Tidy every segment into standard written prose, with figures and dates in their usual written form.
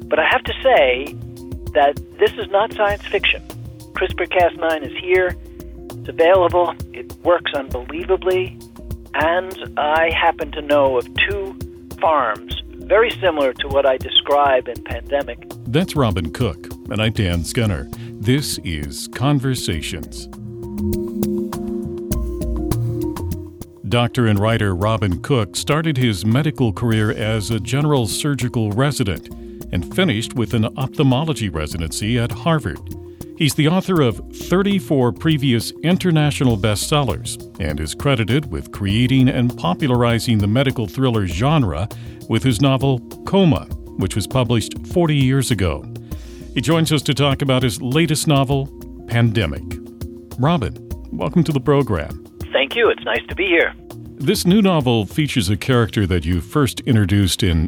But I have to say that this is not science fiction. CRISPR-Cas9 is here. It's available. It works unbelievably. And I happen to know of two farms very similar to what I describe in Pandemic. That's Robin Cook, and I'm Dan Skinner. This is Conversations. Doctor and writer Robin Cook started his medical career as a general surgical resident and finished with an ophthalmology residency at Harvard. He's the author of 34 previous international bestsellers and is credited with creating and popularizing the medical thriller genre with his novel Coma, which was published 40 years ago. He joins us to talk about his latest novel, Pandemic. Robin, welcome to the program. Thank you. It's nice to be here. This new novel features a character that you first introduced in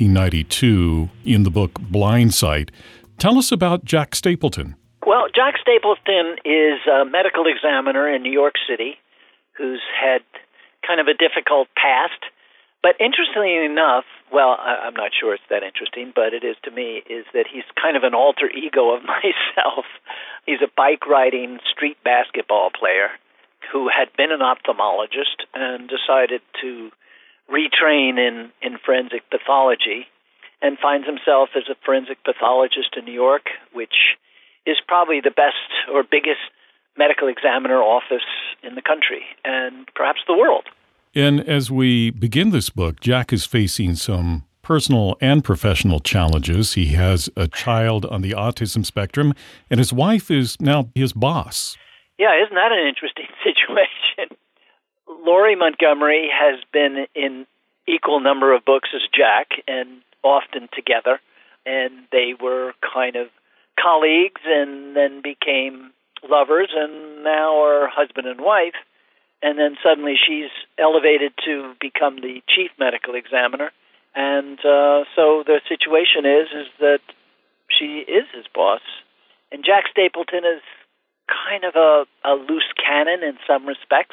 1992 in the book Blindsight. Tell us about Jack Stapleton. Well, Jack Stapleton is a medical examiner in New York City who's had kind of a difficult past. But interestingly enough, well, I'm not sure it's that interesting, but it is to me, is that he's kind of an alter ego of myself. He's a bike-riding street basketball player who had been an ophthalmologist and decided to retrain in forensic pathology and finds himself as a forensic pathologist in New York, which is probably the best or biggest medical examiner office in the country and perhaps the world. And as we begin this book, Jack is facing some personal and professional challenges. He has a child on the autism spectrum, and his wife is now his boss. Yeah, isn't that an interesting situation? Laurie Montgomery has been in equal number of books as Jack, and often together, and they were kind of colleagues and then became lovers and now are husband and wife. And then suddenly she's elevated to become the chief medical examiner. And so the situation is that she is his boss. And Jack Stapleton is kind of a loose cannon in some respects,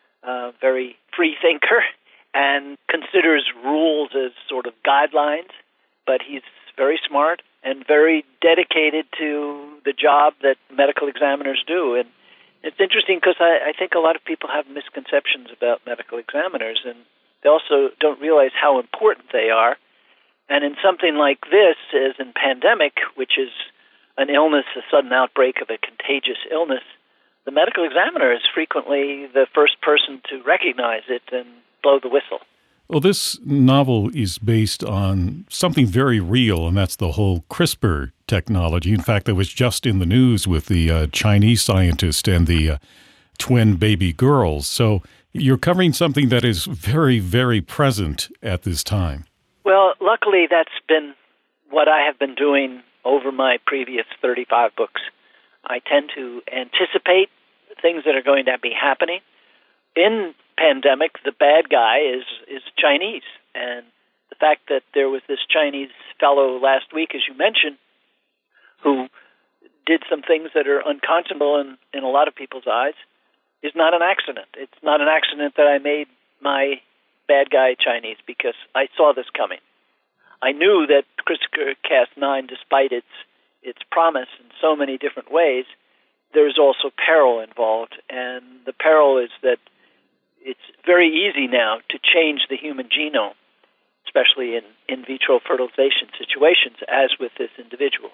very free thinker, and considers rules as sort of guidelines. But he's very smart and very dedicated to the job that medical examiners do. And it's interesting because I think a lot of people have misconceptions about medical examiners, and they also don't realize how important they are. And in something like this, as in Pandemic, which is an illness, a sudden outbreak of a contagious illness, the medical examiner is frequently the first person to recognize it and blow the whistle. Well, this novel is based on something very real, and that's the whole CRISPR technology. In fact, that was just in the news with the Chinese scientist and the twin baby girls. So you're covering something that is very, very present at this time. Well, luckily, that's been what I have been doing over my previous 35 books. I tend to anticipate things that are going to be happening. In Pandemic, the bad guy is Chinese. And the fact that there was this Chinese fellow last week, as you mentioned, who did some things that are unconscionable in a lot of people's eyes, is not an accident. It's not an accident that I made my bad guy Chinese, because I saw this coming. I knew that CRISPR-Cas9, despite its promise in so many different ways, there's also peril involved. And the peril is that it's very easy now to change the human genome, especially in vitro fertilization situations, as with this individual.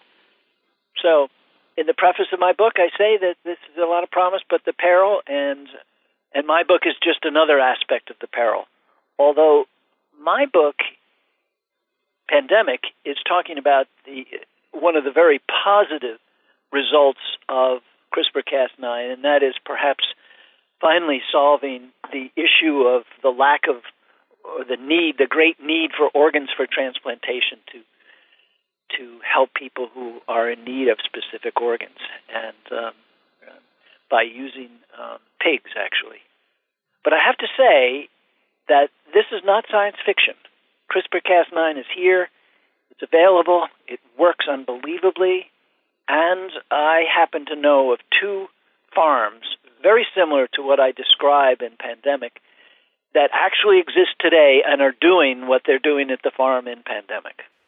So in the preface of my book, I say that this is a lot of promise, but the peril, and my book is just another aspect of the peril. Although my book, Pandemic, is talking about one of the very positive results of CRISPR-Cas9, and that is perhaps finally solving the issue of the lack of, or the great need for organs for transplantation to help people who are in need of specific organs, and by using pigs, actually. But I have to say that this is not science fiction. CRISPR-Cas9 is here. It's available. It works unbelievably. And I happen to know of two farms, very similar to what I describe in Pandemic, that actually exist today and are doing what they're doing at the farm in Pandemic.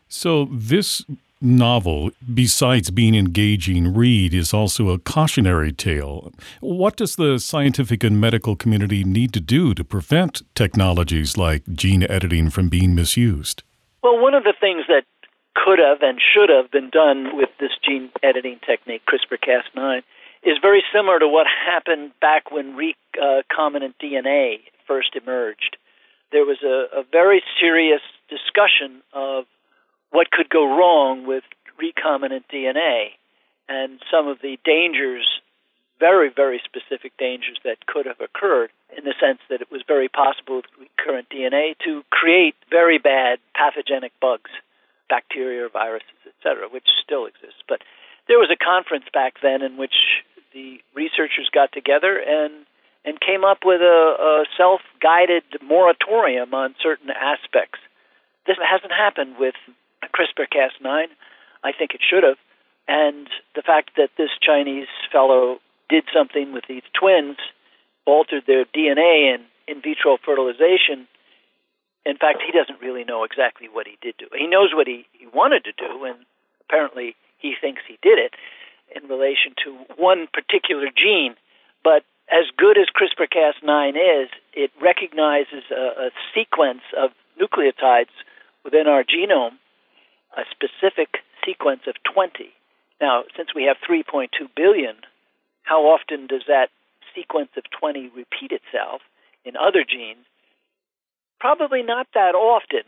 So this novel, besides being engaging read, is also a cautionary tale. What does the scientific and medical community need to do to prevent technologies like gene editing from being misused? Well, one of the things that could have and should have been done with this gene editing technique, CRISPR-Cas9, is very similar to what happened back when recombinant DNA first emerged. There was a very serious discussion of what could go wrong with recombinant DNA and some of the dangers, very, very specific dangers that could have occurred, in the sense that it was very possible with recurrent DNA to create very bad pathogenic bugs, bacteria or viruses, etc., which still exists. But there was a conference back then in which the researchers got together and came up with a self-guided moratorium on certain aspects. This hasn't happened with CRISPR-Cas9. I think it should have. And the fact that this Chinese fellow did something with these twins, altered their DNA in vitro fertilization. In fact, he doesn't really know exactly what he did do. He knows what he wanted to do, and apparently he thinks he did it in relation to one particular gene. But as good as CRISPR-Cas9 is, it recognizes a sequence of nucleotides within our genome, a specific sequence of 20. Now, since we have 3.2 billion, how often does that sequence of 20 repeat itself in other genes? Probably not that often,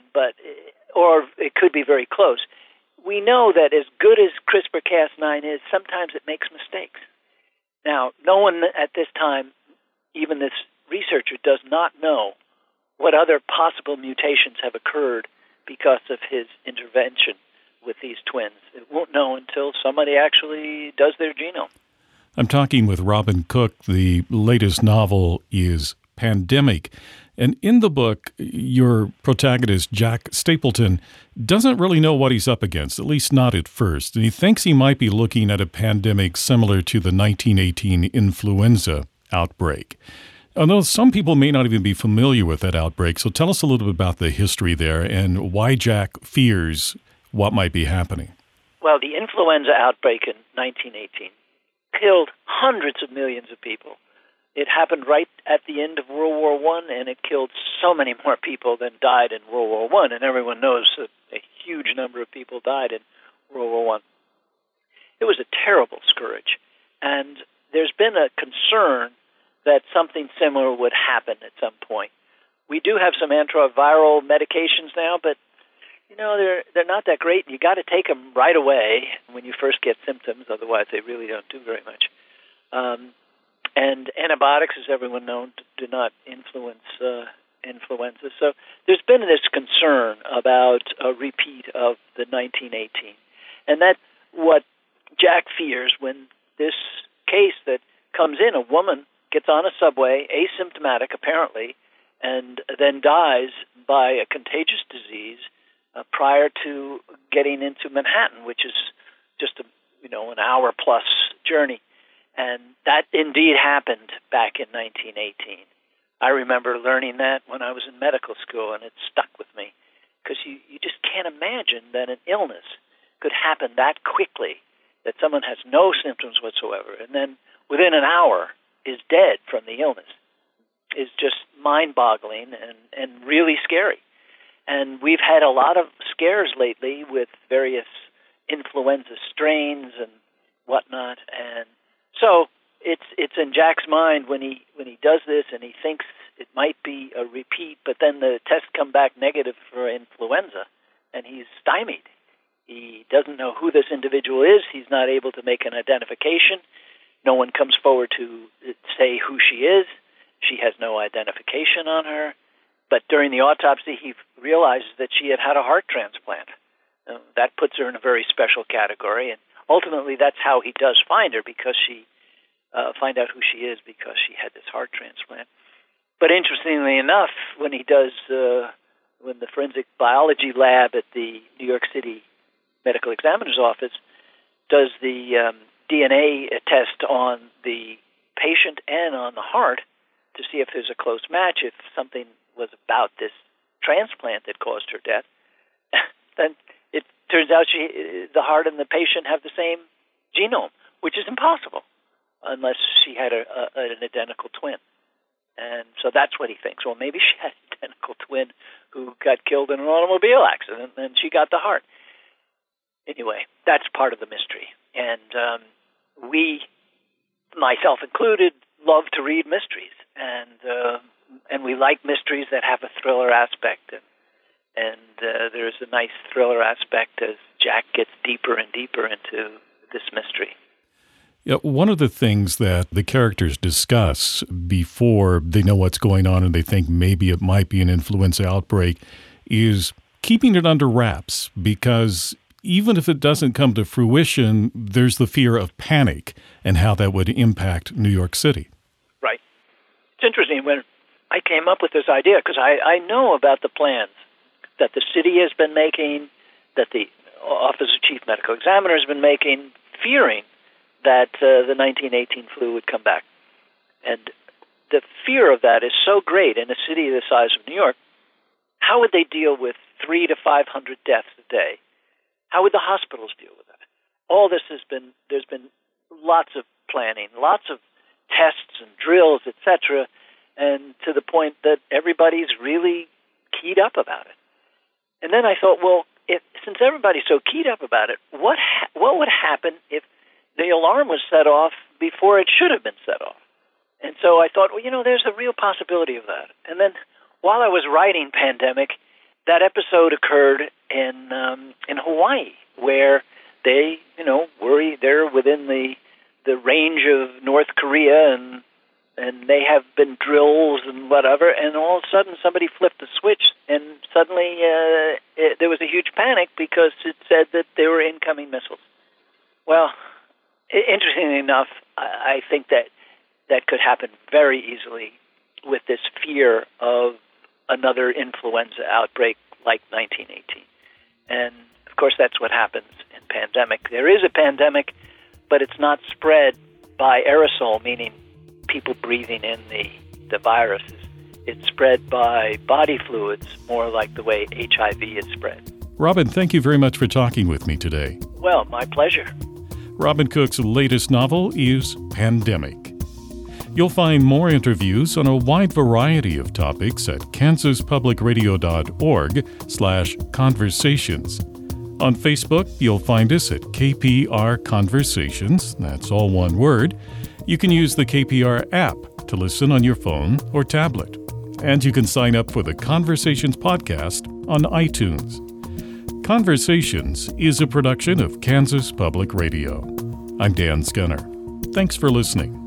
or it could be very close. We know that as good as CRISPR-Cas9 is, sometimes it makes mistakes. Now, no one at this time, even this researcher, does not know what other possible mutations have occurred because of his intervention with these twins. It won't know until somebody actually does their genome. I'm talking with Robin Cook. The latest novel is Pandemic. And in the book, your protagonist, Jack Stapleton, doesn't really know what he's up against, at least not at first. And he thinks he might be looking at a pandemic similar to the 1918 influenza outbreak. Although some people may not even be familiar with that outbreak. So tell us a little bit about the history there and why Jack fears what might be happening. Well, the influenza outbreak in 1918 killed hundreds of millions of people. It happened right at the end of World War I, and it killed so many more people than died in World War I, and everyone knows that a huge number of people died in World War I. It was a terrible scourge, and there's been a concern that something similar would happen at some point. We do have some antiviral medications now, but they're not that great. You got to take them right away when you first get symptoms, otherwise they really don't do very much. And antibiotics, as everyone knows, do not influence influenza. So there's been this concern about a repeat of the 1918. And that's what Jack fears when this case that comes in, a woman gets on a subway, asymptomatic apparently, and then dies by a contagious disease prior to getting into Manhattan, which is just an hour-plus journey. And that indeed happened back in 1918. I remember learning that when I was in medical school, and it stuck with me, because you just can't imagine that an illness could happen that quickly, that someone has no symptoms whatsoever, and then within an hour is dead from the illness. Is just mind-boggling and really scary. And we've had a lot of scares lately with various influenza strains and whatnot, and so it's in Jack's mind when he does this, and he thinks it might be a repeat, but then the tests come back negative for influenza, and he's stymied. He doesn't know who this individual is. He's not able to make an identification. No one comes forward to say who she is. She has no identification on her. But during the autopsy, he realizes that she had had a heart transplant. That puts her in a very special category, and ultimately that's how he does find her, because find out who she is because she had this heart transplant. But interestingly enough, when the forensic biology lab at the New York City Medical Examiner's Office does the DNA test on the patient and on the heart to see if there's a close match, if something was about this transplant that caused her death, then it turns out the heart and the patient have the same genome, which is impossible unless she had an identical twin. And so that's what he thinks. Well, maybe she had an identical twin who got killed in an automobile accident, and she got the heart. Anyway, that's part of the mystery. And we, myself included, love to read mysteries. And we like mysteries that have a thriller aspect. And there's a nice thriller aspect as Jack gets deeper and deeper into this mystery. Yeah, one of the things that the characters discuss before they know what's going on and they think maybe it might be an influenza outbreak is keeping it under wraps, because even if it doesn't come to fruition, there's the fear of panic and how that would impact New York City. Right. It's interesting when I came up with this idea, because I know about the plans that the city has been making, that the Office of Chief Medical Examiner has been making, fearing that the 1918 flu would come back. And the fear of that is so great in a city the size of New York. How would they deal with 300 to 500 deaths a day? How would the hospitals deal with it? All this there's been lots of planning, lots of tests and drills, etc., and to the point that everybody's really keyed up about it. And then I thought, well, since everybody's so keyed up about it, what would happen if the alarm was set off before it should have been set off? And so I thought, well, there's a real possibility of that. And then while I was writing Pandemic, that episode occurred in Hawaii, where they, worry they're within the range of North Korea, and they have been drills and whatever, and all of a sudden somebody flipped the switch, and suddenly there was a huge panic because it said that there were incoming missiles. Well, interestingly enough, I think that could happen very easily with this fear of another influenza outbreak like 1918. And, of course, that's what happens in Pandemic. There is a pandemic, but it's not spread by aerosol, meaning people breathing in the viruses. It's spread by body fluids, more like the way HIV is spread. Robin, thank you very much for talking with me today. Well, my pleasure. Robin Cook's latest novel is Pandemic. You'll find more interviews on a wide variety of topics at kansaspublicradio.org/conversations. On Facebook, you'll find us at KPR Conversations. That's all one word. You can use the KPR app to listen on your phone or tablet. And you can sign up for the Conversations podcast on iTunes. Conversations is a production of Kansas Public Radio. I'm Dan Scunner. Thanks for listening.